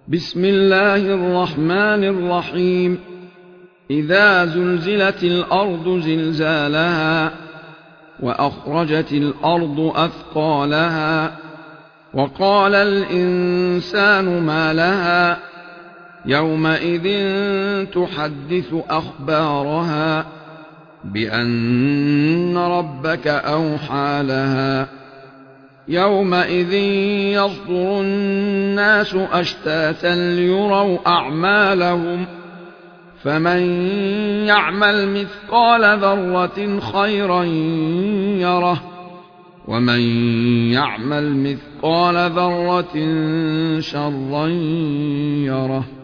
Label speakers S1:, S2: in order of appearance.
S1: بسم الله الرحمن الرحيم. إذا زلزلت الأرض زلزالها وأخرجت الأرض أثقالها وقال الإنسان ما لها يومئذ تحدث أخبارها بأن ربك أوحى لها يومئذ يصدر الناس أشتاتا ليروا أعمالهم فمن يعمل مثقال ذرة خيرا يره ومن يعمل مثقال ذرة شرا يره.